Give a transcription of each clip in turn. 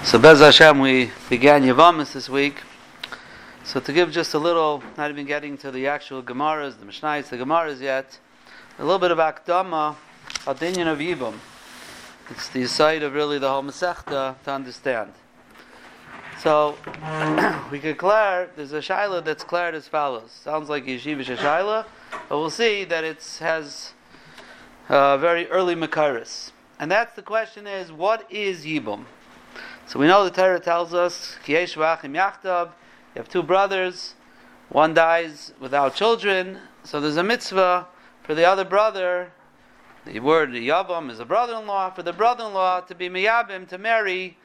So Bez Hashem, we began Yevamis this week. So to give just a little, not even getting to the actual Gemaras, the Mishnayos, the Gemaras yet, a little bit of Akdama, Adinyan of Yibum. It's the side of really the whole Masechta to understand. So we could declare, there's a Shaila that's declared as follows. Sounds like Yeshivish Shaila, but we'll see that it has very early Makaris. And that's the question is, what is Yibum? So we know the Torah tells us, Ki yesh v'achim yachtav, you have two brothers, one dies without children, so there's a mitzvah for the other brother, the word Yavam is a brother-in-law, for the brother-in-law to be miyabim, to marry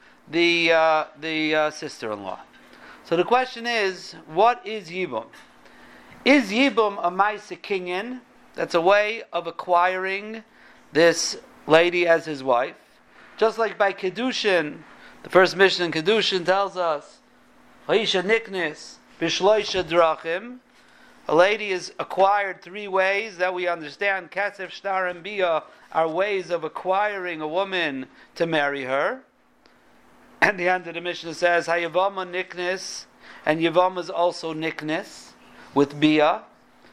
the sister-in-law. So the question is, what is Yibum? Is Yibum a Maisa Kinyan? That's a way of acquiring this lady as his wife. Just like by Kedushin, the first Mishnah in Kedushin tells us, Ha'isha niknis b'shloisha drachim. A lady is acquired three ways that we understand. Kesef, shtar, and bia are ways of acquiring a woman to marry her. And the end of the Mishnah says, Hayavama niknis, and Yavama is also niknis with bia.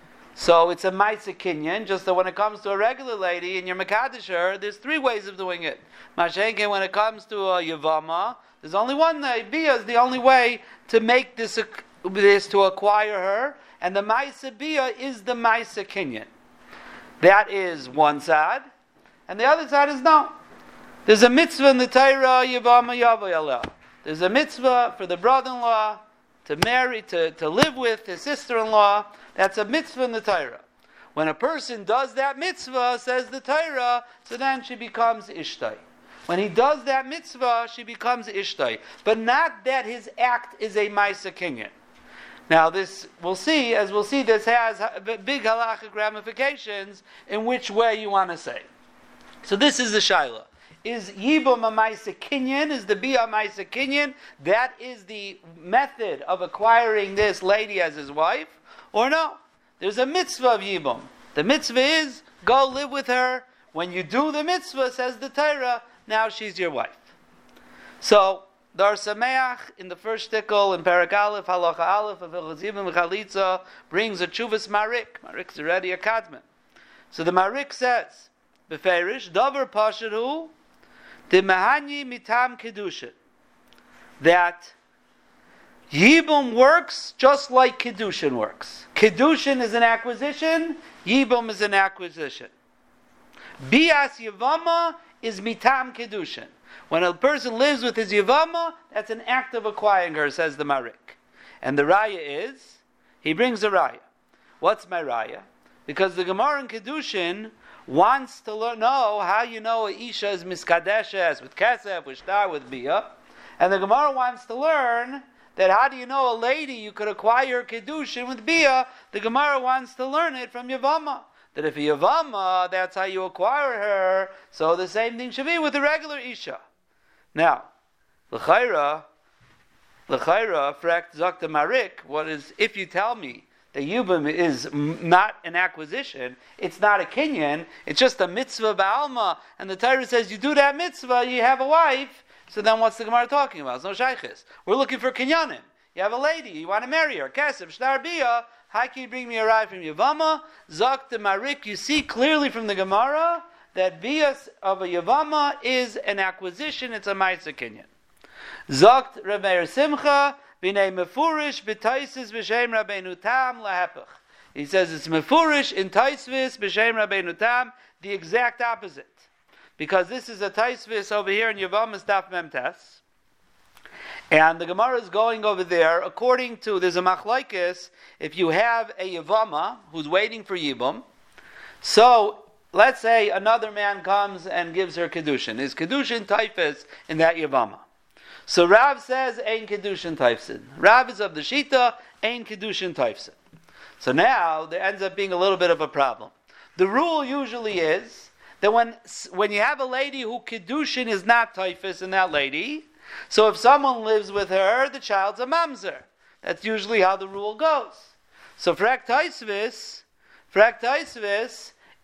So it's a Maisa Kinyan, just that when it comes to a regular lady and you're Mekadesh her, there's three ways of doing it. Mashenke, when it comes to a Yavama, there's only one way. Bia is the only way to make this to acquire her, and the Maisa Bia is the Maisa Kinyan. That is one side, and the other side is no. There's a mitzvah in the Torah, Yavama Yavayaleh. There's a mitzvah for the brother-in-law to marry, to live with his sister-in-law. That's a mitzvah in the Torah. When a person does that mitzvah, says the Torah, so then she becomes Ishtai. When he does that mitzvah, she becomes Ishtai. But not that his act is a Maisa Kinyan. Now this, we'll see, this has big halachic ramifications in which way you want to say. So this is the Shaila. Is Yibum a Maisa Kinyan? Is the Bia a Maisa Kinyan? That is the method of acquiring this lady as his wife? Or no? There's a mitzvah of Yibum. The mitzvah is, go live with her. When you do the mitzvah, says the Torah, now she's your wife. So, Dar Sameach, in the first shtickle, in Parak Aleph, Halacha Aleph, of Hilchos Yibum Chalitza, brings a Chuvas Marik. Marik's already a Kadman. So the Marik says, Beferish, Dover Pasharu, the Mahani Mitam Kedushin, that Yibum works just like Kedushin works. Kedushin is an acquisition, Yibum is an acquisition. Bias Yavama is Mitam Kedushin. When a person lives with his Yavama, that's an act of acquiring her, says the Marik. And the Raya is, he brings a Raya. What's my Raya? Because the Gemara in Kedushin wants to know how you know a Isha is Miskadeshes with Kesef, with Shtar, with Bia. And the Gemara wants to learn that how do you know a lady you could acquire Kedushin with Bia? The Gemara wants to learn it from Yavama. That if a Yavama, that's how you acquire her, so the same thing should be with the regular Isha. Now, L'chaira, Frekt Zakta Marik, what is, if you tell me that Yibum is not an acquisition, it's not a Kinyan, it's just a mitzvah ba'alma, and the Torah says you do that mitzvah, you have a wife, so then what's the Gemara talking about? It's no shaykhis. We're looking for Kinyanim. You have a lady, you want to marry her, Kesef, Shtar, Bia, how can you bring me a ride from Yavama? Zakta Marik, you see clearly from the Gemara that Bias of a Yavama is an acquisition, it's a Maisa Kinyan. Zakt Rabbi Simcha, B'nei Mefurish, B'taisis, B'shem Rabbeinu Tam, Lahepach. He says it's Mefurish in Taisvis, B'shem Rabbeinu Tam, the exact opposite. Because this is a Taisvis over here in Yavama Staf Memtes. And the Gemara is going over there, according to, there's a machlaikis, if you have a Yavama who's waiting for Yibum, so let's say another man comes and gives her Kedushin. Is Kedushin Taifis in that Yavama? So Rav says, Ein Kedushin Taifsin. Rav is of the Shita, Ein Kedushin Taifsin. So now, there ends up being a little bit of a problem. The rule usually is that when you have a lady who Kedushin is not Taifis in that lady, so if someone lives with her, the child's a mamzer. That's usually how the rule goes. So Frak Taisvis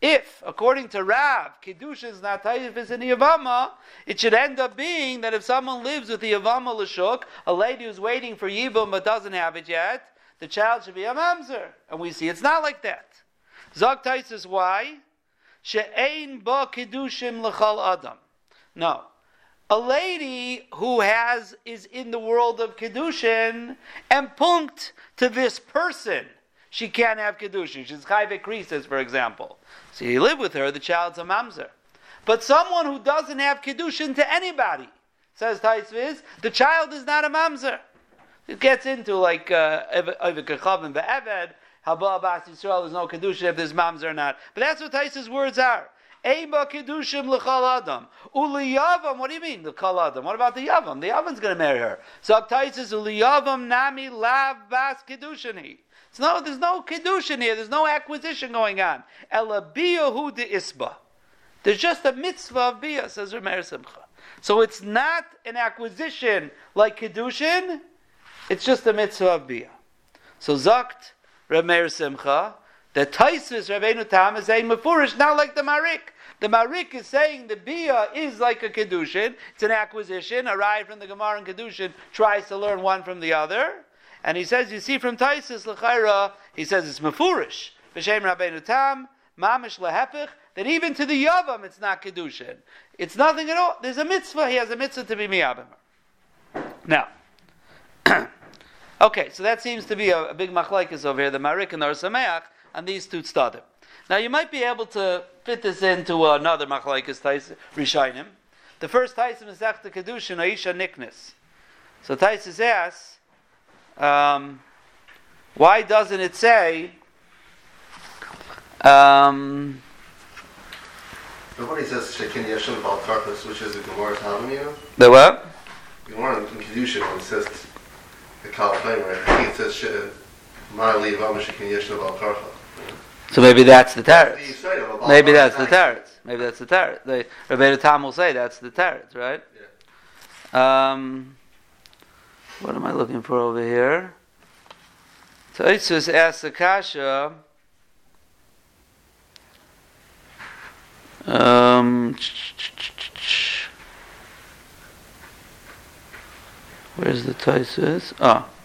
if, according to Rav, Kiddush is not Taifis in the Yavama, it should end up being that if someone lives with the Yavama L'shuk, a lady who's waiting for Yibum but doesn't have it yet, the child should be a Mamzer. And we see it's not like that. Zog Taisus, why? She'ein ba Kiddushim l'chal Adam. No. A lady who is in the world of Kiddushin and punkt to this person, she can't have Kiddushin. She's Chayve Krisis, for example. So you live with her, the child's a Mamzer. But someone who doesn't have Kiddushin to anybody, says Taisviz, the child is not a Mamzer. It gets into like Oivik Kechav and Be'eved, Haba Abbas Yisrael, there's no Kiddushin if there's Mamzer or not. But that's what Taisviz words are. Eba Kiddushim l'chal Adam. Uliyavam, what do you mean, l'chal Adam? What about the Yavam? The Yavam's going to marry her. So Aktai says, Uliyavam nami lav bas Kiddushini. So there's no Kiddushin here. There's no acquisition going on. Ela biyahu de isba. There's just a mitzvah of biyah, says Rameir Simcha. So it's not an acquisition like Kiddushin. It's just a mitzvah of biyah. So Zakt Rameir Simcha, the Taisus Rabbeinu Tam is saying Mefurish, not like the Marik. The Marik is saying the Biyah is like a Kiddushin. It's an acquisition. A Rai from the Gemara and Kiddushin tries to learn one from the other. And he says, you see from Taisus L'chaira, he says it's Mefurish. B'Shem Rabbeinu Tam, Mamish Lehepich, that even to the Yavam it's not Kiddushin. It's nothing at all. There's a mitzvah. He has a mitzvah to be Miyabim. Now, okay, so that seems to be a big machlekes over here, the Marik and the Or Sameach, on these two tzadim. Now you might be able to fit this into another machlekes Rishayim. The first Taisim is Zechta Kedushin Aisha Niknis. So Taisis asks, why doesn't it say? Nobody says Shekin Yeshon Bal Karpus, which is the Gemara Talmud. The what? Gemara in Kedushin when it says the Kal Chaim, right? I think it says Ma Levam Shekin Yeshon Bal Karpus. So maybe that's the teretz. Maybe that's the teretz. Maybe that's the teretz. Rabbeinu Tam will say that's the teretz, right? Yeah. What am I looking for over here? So Isus asks the kasha. Where's the Taisus?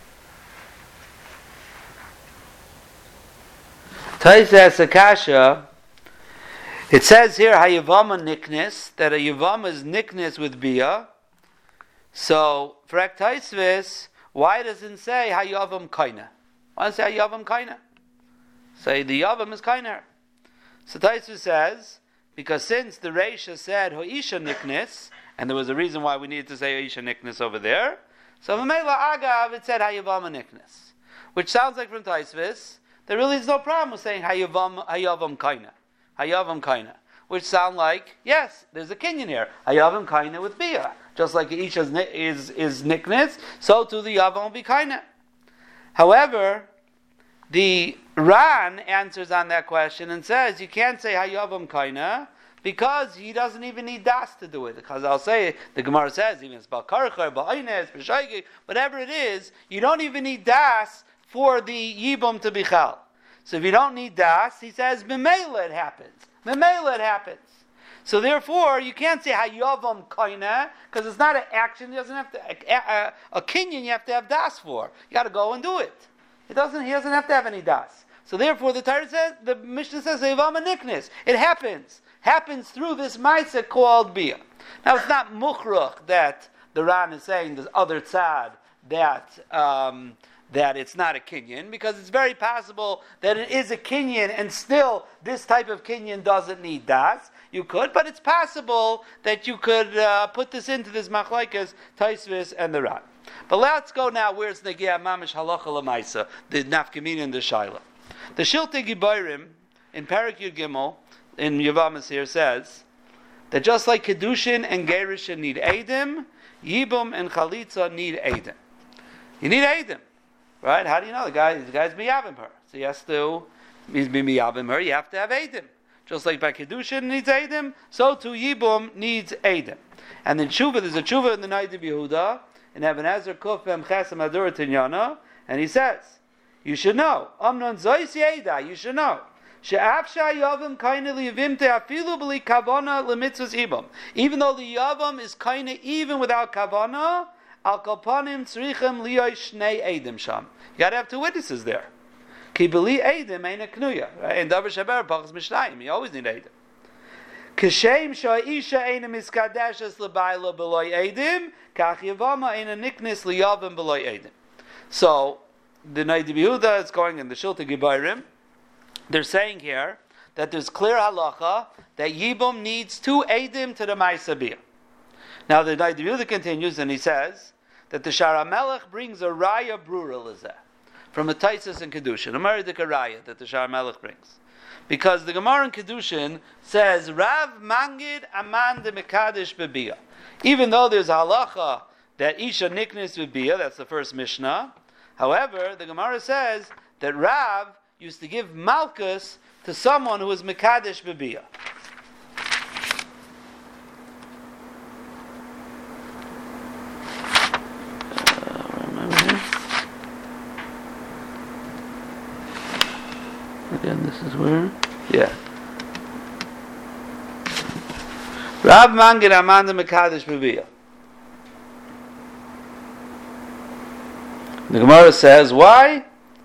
Tais asks Akasha, it says here Hayavama Niknis, that a Yavama is Niknis with Bia. So, for Aktaisvis, why doesn't it say Hayavam Kaina? Why doesn't it say Hayavam Kaina? Say the Yavam is Kainer. So Taisvis says, because since the Reisha said Hoisha Niknis, and there was a reason why we needed to say Hoisha Niknis over there, so Mamela Agav it said Hayavama Niknis. Which sounds like from Taisvis, there really is no problem with saying Hayavam Kaina, which sound like, yes, there's a kinyan here. Hayavam Kaina with Bia. Just like Isha is Niknis, so too the Yavam will be Kaina. However, the Ran answers on that question and says, you can't say Hayavam Kaina, because he doesn't even need das to do it. Because I'll say, the Gemara says, even it's Balkarcher, Ba'ines, B'shaygik, whatever it is, you don't even need das for the Yibum to be Chal. So if you don't need das, he says, Memela it happens. Memela it happens. So therefore, you can't say Hayavam Kaina, because it's not an action, he doesn't have to, a kinyan you have to have das for. You got to go and do it. He doesn't have to have any das. So therefore, the Torah says, the Mishnah says, Hayavam Niknis. It happens. Happens through this Maisa called Bia. Now it's not Mukhrach that the Ran is saying, there's other tzad, that it's not a kinyan, because it's very possible that it is a kinyan and still this type of kinyan doesn't need das. You could, but it's possible that you could put this into this machlaikas, Taisvis, and the Ran. But let's go now where it's Negiah Mamish Halacha L'maisa, the Nafkamin and the Shaila. The Shiltei Gibayrim in Parak Yud Gimel in Yavamas here says that just like Kedushin and Gerushin need Eidim, Yibum and Chalitza need Eidim. You need Eidim. Right? How do you know? The guy's miyavim her. So he has to, he's miyavim her, you have to have Eidim. Just like by Kedushin needs Eidim, so too Yibum needs Eidim. And then Tshuva, there's a Tshuva in the Night of Yehuda, in Eben Ezer Kuf Vem Chesem Adur Tinyana, and he says, you should know, Amnon Zois Yeida, you should know, she'afsha yavim kaina liyavim te'afilu b'li kavana lemitzvahs ibam. Even though the yavam is kaina even without kavana, al kapanim tzrichem liyoy shnei edim sham. You got to have two witnesses there. Ki b'li edim ein a knuya. In davar shaber pachas mishnayim, you always need edim. Kishem sha'isha ein a miskadeshes l'bayla b'loy edim, kach yavama ein a niknis liyavim b'loy edim. So, the Noda B'Yehuda is going in the Shiltei Gebarim. They're saying here that there's clear halacha that Yibum needs two edim to the Ma'aseh Bia. Now the Noda B'Yehuda continues and he says that the Shara Melech brings a raya brura lezeh from a Taisus and Kedushin, a Meridik raya that the Shara Melech brings. Because the Gemara in Kedushin says, Rav Mangid Aman de Mekadesh Bebia. Even though there's halacha that Isha Niknis Bebia, that's the first Mishnah. However, the Gemara says that Rav used to give Malkus to someone who was Mekadesh Bebia. Again, this is where? Yeah. Rav Mangid Amanda Mekadesh Bebia. The Gemara says, why?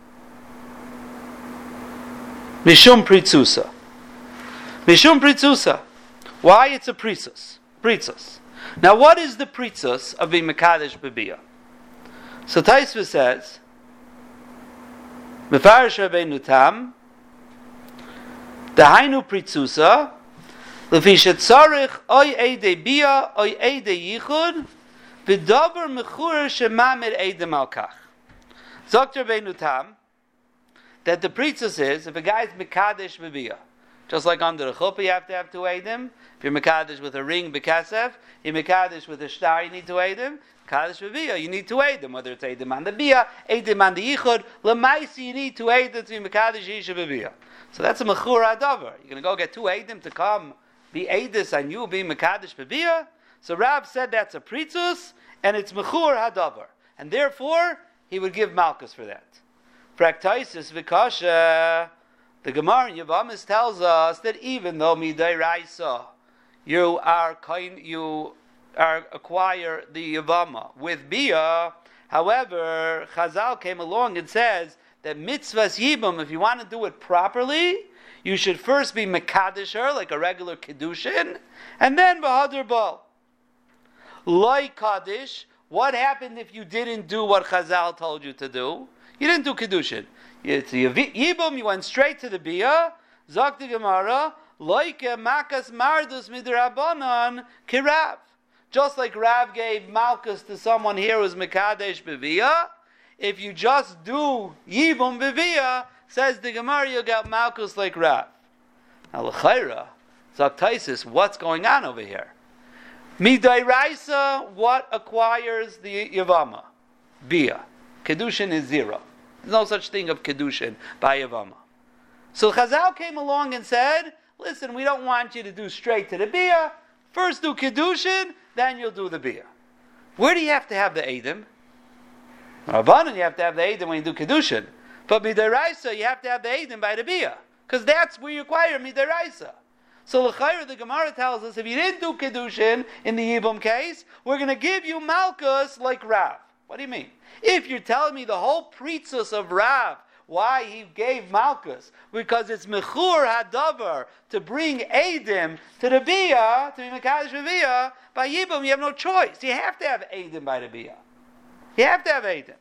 Mishum Pritzusa. Mishum Pritzusa. Why it's a Pritzus? Pritzus. Now what is the Pritzus of being Mekadesh Bebia? So Taisva says, Mefarish Rabbeinu Tam, Dahainu Pritzusa, Lefi shetzarich oy eidei bia, oy eidei yichud, v'davar mechur shemamed eidem al kach. Dr. Rabbeinu Tam, that the Pritzus is, if a guy is Mekadesh Bebia, just like under the chuppah you have to have two edim. If you're Mekadesh with a ring bekasef, you're Mekadesh with a star, you need two edim. Mekadesh Bebia, you need two edim, whether it's edim on the bia, edim on the yichud, lemaisi you need two edim to be Mekadesh Yisha Bebia. So that's a mechur adavar. You're going to go get two edim to come be edis and you be Mekadesh Bebia? So Rav said that's a Pritzus, and it's mechur hadavar. And therefore, he would give Malkus for that. Praktaisis v'kasha, the Gemara in Yavamis tells us that even though midai raisa, you acquire the Yavama with Bia, however, Chazal came along and says that mitzvahs yibam, if you want to do it properly, you should first be mekadesher, like a regular kedushin, and then b'hadur bal. Like kaddish, what happened if you didn't do what Chazal told you to do? You didn't do kedushin. It's yibum. You went straight to the bia. Zok the Gemara, like makas mardus midrabanan kirav. Just like Rav gave malchus to someone here who's mekadesh bevia, if you just do yibum bevia, says the Gemara, you got malchus like Rav. Now l'chayra, Zok Taisis, what's going on over here? Midai Raisa, what acquires the Yavama? Bia. Kedushin is zero. There's no such thing of Kedushin by Yavama. So Chazal came along and said, listen, we don't want you to do straight to the Bia. First do Kedushin, then you'll do the Bia. Where do you have to have the Eidim? Rabbanan, you have to have the Eidim when you do Kedushin. But Midai Raisa, you have to have the Eidim by the Bia. Because that's where you acquire Midai Raisa. So l'chayr, the Gemara tells us, if you didn't do Kedushin in the Yibum case, we're going to give you Malkus like Rav. What do you mean? If you're telling me the whole Pritzus of Rav, why he gave Malkus, because it's Mechur Hadavar, to bring Eidim to the Bia, to be Mekadesh Bia, by Yibum you have no choice. You have to have Eidim by the Bia. You have to have Eidim.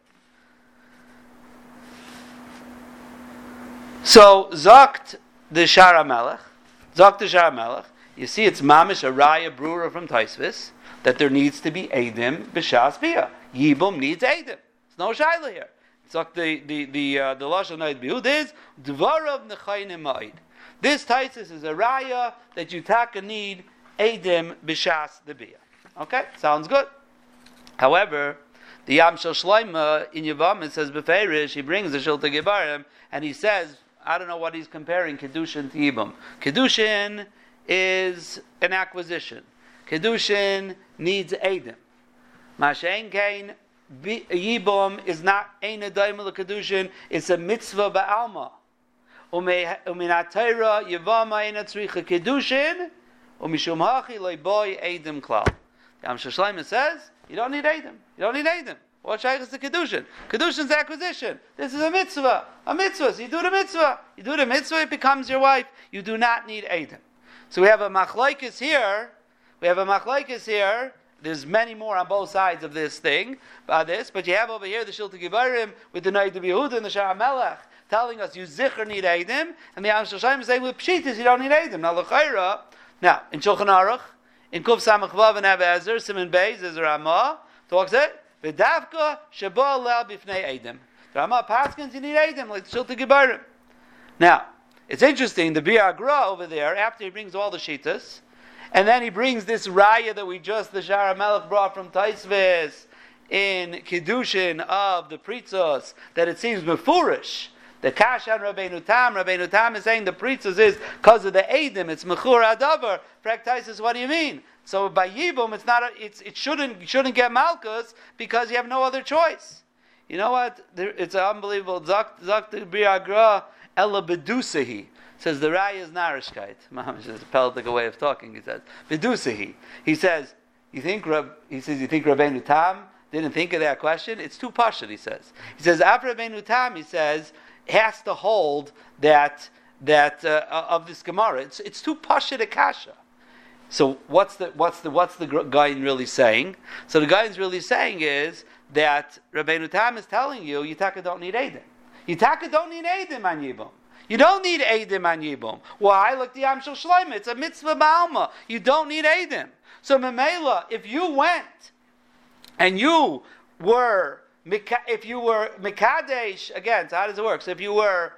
So, Zokt the Shara Melech, you see it's mamish a raya brewer from Taisvis that there needs to be edim b'shas bia. Yibum needs edim. There's no shayla here. So the lashon Noda B'Yehuda is dvarav nechayim ma'id. This Taisis is a raya that you taka need edim b'shas the bia. Okay, sounds good. However, the Yam Shel Shloima in Yavam, it says beferish, he brings the Shiltei Gebarim and he says, I don't know what he's comparing Kedushin to Yibum. Kedushin is an acquisition. Kedushin needs Eidim. Mashen Kain, Yibum is not Ein Adaim Kedushin, it's a mitzvah ba'alma. uminatayra yivama ina tzricha kedushin, umishum hachi loiboy edim klal. The Am Shlomo says you don't need edim. You don't need edim. What shaykh is the kedushin? Kedushin's acquisition. This is a mitzvah. A mitzvah. So you do the mitzvah. You do the mitzvah, it becomes your wife. You do not need edim. So we have a machlokes here. There's many more on both sides of this thing, but you have over here the Shilta Givarim with the Noid of Yehuda and the Shah Melech telling us you zicher need edim, and the Am Shlomo is saying with pshitas you don't need edim. Now l'chayra, now in Shulchan Aruch, in Kuf Samach Vav and Abba Ezer, Simon Beis, is Ramah talks it v'davka sheba lel bifnei edim. The Ramah paskins you need edim like the Shilta Givarim. Now it's interesting. The Biur Gra over there after he brings all the shitas. And then he brings this raya that the Shara Melech brought from Taisves in Kiddushin of the Pritzos, that it seems mefurish. The Kashan Rabbeinu Tam is saying the Pritzos is because of the Eidim, it's Mechur Adavar. Praktisis, what do you mean? So by Yibum, it shouldn't get Malkus because you have no other choice. You know what? It's unbelievable. Zak the Biur Gra Ela Bedusahi. Says the Raya is narishkeit. Mamash is a Peltic way of talking. He says Vidusahi. He says you think Rabbeinu Tam didn't think of that question? It's too pashut. He says after Rabbeinu Tam, he says has to hold that of this Gemara. It's too pashut a kasha. So what's the Gaon really saying? So the Gaon's really saying is that Rabbeinu Tam is telling you Yitaka don't need edim. Yitaka don't need edim on Yibum. You don't need Eidim on Yibum. Why? Look, the Am Shlomo. It's a mitzvah ba'alma. You don't need Eidim. So Memela, if you went and you were Mekadesh, again, so how does it work? So if you were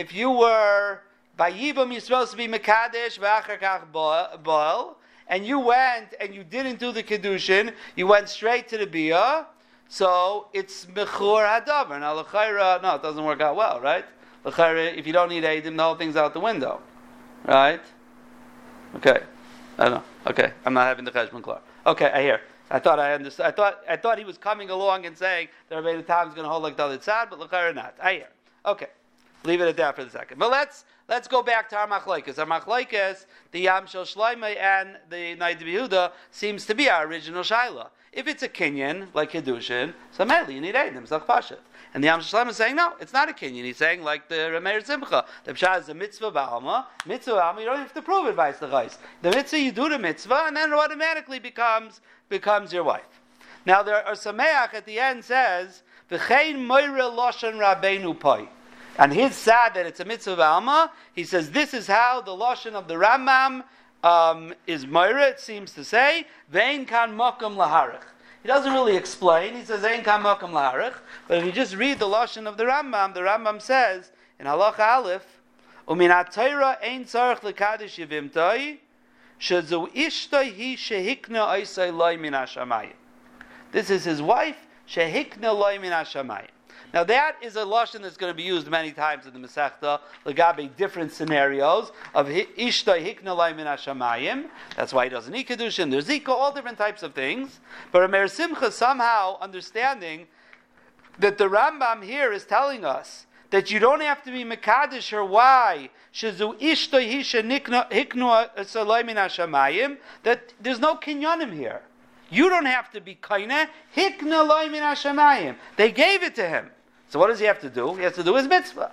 by Yibum, you're supposed to be Mekadesh v'achar kach Baal, and you went and you didn't do the Kedushin, you went straight to the Bia, so it's Mechur Hadavar. Now, l'chayra, no, it doesn't work out well, right? If you don't need Eidim, the whole thing's out the window, right? Okay, I don't know. Okay, I'm not having the cheshbon klar. Okay, I hear. I thought I understood. I thought he was coming along and saying that Rabbeinu Tam is going to hold like Dalit Tzad, but l'chayra not. I hear. Okay, leave it at that for the second. But let's go back to our machlokes. Our machlokes, the Yam Shel Shlomo and the Noid of Yehuda seems to be our original shaila. If it's a kinyan like Kedushin, so mainly you need Eidim, Zach Pashat. And the Am Shlomo is saying, no, it's not a kinyan. He's saying, like the Rameir Simcha, the Pshah is a mitzvah ba'alma. Mitzvah ba'alma, you don't have to prove it by the The mitzvah, you do the mitzvah, and then it automatically becomes your wife. Now, there are Sameach at the end says, V'chein moira loshan rabbeinu pai. And he's sad that it's a mitzvah ba'alma. He says, this is how the loshan of the Rambam is moira, it seems to say, V'ein kan mokum laharich. He doesn't really explain. He says, Ein kam makom laharich. But if you just read the lashon of the Rambam says, in Halacha Aleph, Umin ha-Torah ein tzarech lekadish yivimtai, shezu ishtoi hi shehikna oisai loi min ha-shamayim. This is his wife, shehikna loi min ha-shamayim. Now that is a lashon that's going to be used many times in the Masechta, legabe different scenarios of ishtoi hikna loi min ha-shamayim. That's why he doesn't eat kedushin. There's zika, all different types of things. But Rameir Simcha somehow understanding that the Rambam here is telling us that you don't have to be mekadesh her. Why? Shezu ishtoi hi hikna loi min ha-shamayim. That there's no kinyanim here. You don't have to be kaineh hikna loi min ha-shamayim. They gave it to him. So what does he have to do? He has to do his mitzvah.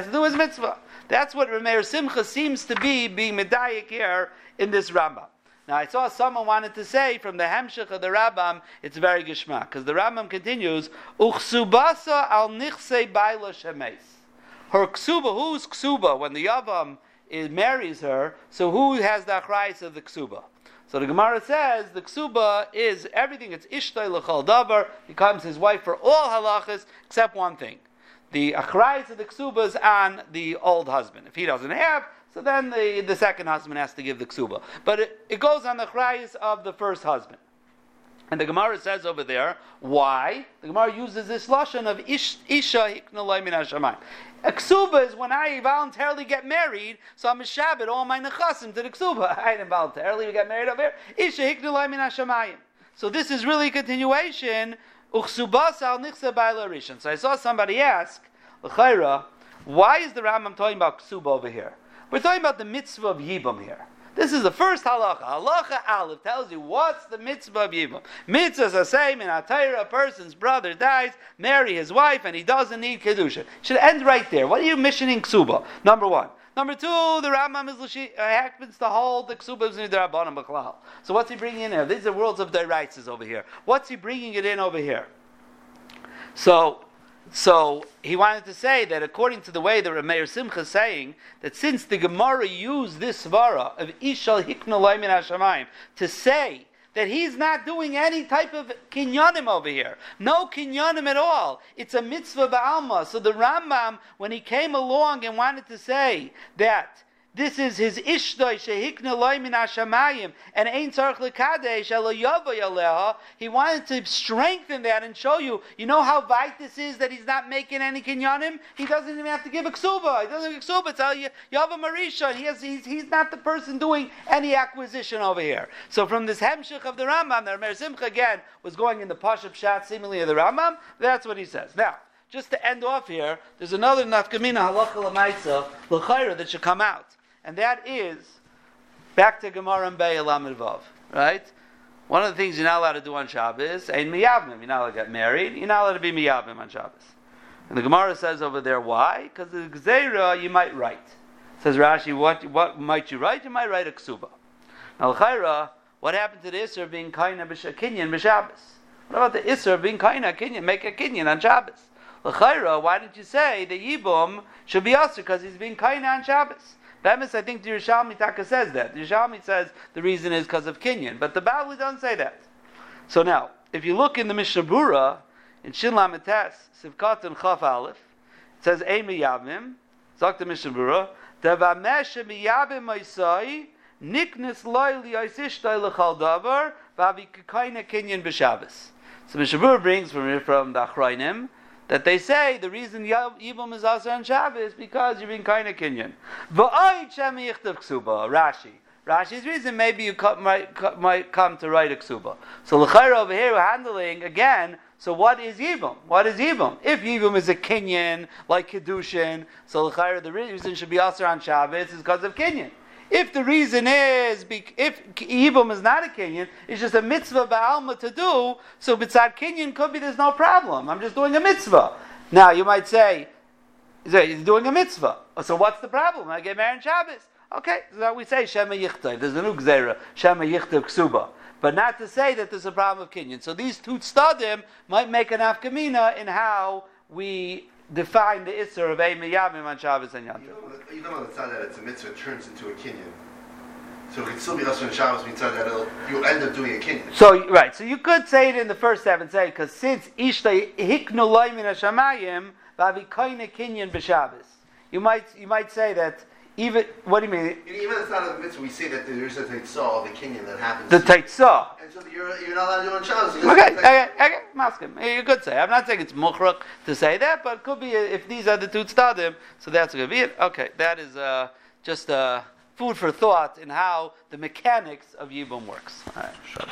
That's what Rameir Simcha seems to be being medayik here in this Rambam. Now I saw someone wanted to say from the Hemshech of the Rambam, it's very gishmak, because the Rambam continues, Uchsubasa al nichsei baila shemes. Her ksuba, who's ksuba? When the Yavam marries her, so who has the achrayis of the ksuba? So the Gemara says the ksuba is everything. It's ishtay l'chol davar, becomes his wife for all halachas except one thing. The achrayis of the ksuba is on the old husband. If he doesn't have, so then the second husband has to give the ksuba. But it goes on the achrayis of the first husband. And the Gemara says over there, why? The Gemara uses this lashon of isha hikna loi min ha-shamayim. A ksuba is when I voluntarily get married, so I'm a Shabbat, all my nechasim to the ksuba. I didn't voluntarily get married over here. Isha hikna loi min ha-shamayim. So this is really a continuation. Uchsubas al nichsa ba'ila rishon. So I saw somebody ask, l'chayra, why is the Rambam talking about ksuba over here? We're talking about the mitzvah of yibum here. This is the first halacha. Halacha Aleph tells you what's the mitzvah of yibum. Mitzvahs are saying in Atayra, a person's brother dies, marry his wife, and he doesn't need kedusha. Should end right there. What are you missioning ksuba? Number one. Number two, the Rambam happens to hold the ksuba is Rabbanan B'klal. So what's he bringing in here? These are worlds of deraitzes over here. What's he bringing it in over here? So he wanted to say that according to the way the Meir Simcha is saying, that since the Gemara used this svara of Ishal Hiknu Lai Min HaShamayim to say that he's not doing any type of kinyanim over here. No kinyanim at all. It's a mitzvah ba'alma. So the Rambam, when he came along and wanted to say that this is his ishtoi shehikna loy min hashamayim and ein tzarich lekadesh elo yavoy aleha. He wanted to strengthen that and show you. You know how vite this is that he's not making any kinyanim. He doesn't even have to give a ksuba. He doesn't give a ksuba. Tell you yava marisha. He's not the person doing any acquisition over here. So from this hemshich of the Rambam, the Meir Simcha again was going in the pashup shat seemingly of the Rambam. That's what he says. Now, just to end off here, there's another nafkamina halacha l'maisa l'chayra that should come out. And that is, back to Gemara and Be'el Amid Vav, right? One of the things you're not allowed to do on Shabbos, ain't miyavim. You're not allowed to get married. You're not allowed to be miyavim on Shabbos. And the Gemara says over there, why? Because the Gzeira, you might write. Says Rashi, what might you write? You might write a ksuba. Now, l'chayra, what happened to the Isser of being kaina kinyan b'Shabbos? What about the Isser of being kaina kinyan, make a kinyan on Shabbos? L'chayra, why didn't you say the Yibum should be Asr because he's being kaina on Shabbos? I think the Yerushalmi Taka says that. The Yerushalmi says the reason is because of Kinyan, but the Bavli doesn't say that. So now, if you look in the Mishnah Brura, in Shin Lamed Tes, Sivkat and Chaf Aleph, it says, Ein miyavim, Zok the Mishnah Brura, Devameshe miyavim oisai, Niknis loy li oisishtoi l'chal davar, Vavi kikaina Kinyan b'Shabbos. So Mishnah Brura brings from the Achrayim, that they say the reason Yibum is also on Shabbos is because you're being kind of Kinyan. Rashi's reason maybe you might come to write a ksuba. So l'chayra over here we're handling again. So what is Yibum? What is Yibum? If Yibum is a Kinyan like Kedushin, so l'chayra the reason should be also on Shabbos is because of Kinyan. If the reason is, if Yibum is not a Kinyan, it's just a mitzvah ba'alma to do, so b'tzad Kinyan could be there's no problem. I'm just doing a mitzvah. Now, you might say, he's doing a mitzvah. So what's the problem? I get married on Shabbos. Okay, so we say Shema Yichtav. There's a new Gzeira, Shema Yichtav Ksuba. But not to say that there's a problem of Kinyan. So these two tzadim might make an afkamina in how we define the Isser of Ein Miyavim on Shabbos and Yom Tov. Even on the side that it's a mitzvah, it turns into a kinyan. So it could still be Asr on Shabbos, means that you'll end up doing a kinyan. So, right, so you could say it in the first step and say, because since Ishtay Hiknu Loy Min HaShamayim, Vavi Koine Kinyan B'Shabbos. You might say that even, what do you mean? Even inside of the mitzvah, we say that there's a teitzah of the kinyan that happens. The teitzah. And so you're not allowed to do it on Shabbos. Okay, Maskim. You could say. I'm not saying it's mukhraq to say that, but it could be if these are the two tztadim, so that's going to be it. Okay, that is just food for thought in how the mechanics of Yibum works. All right,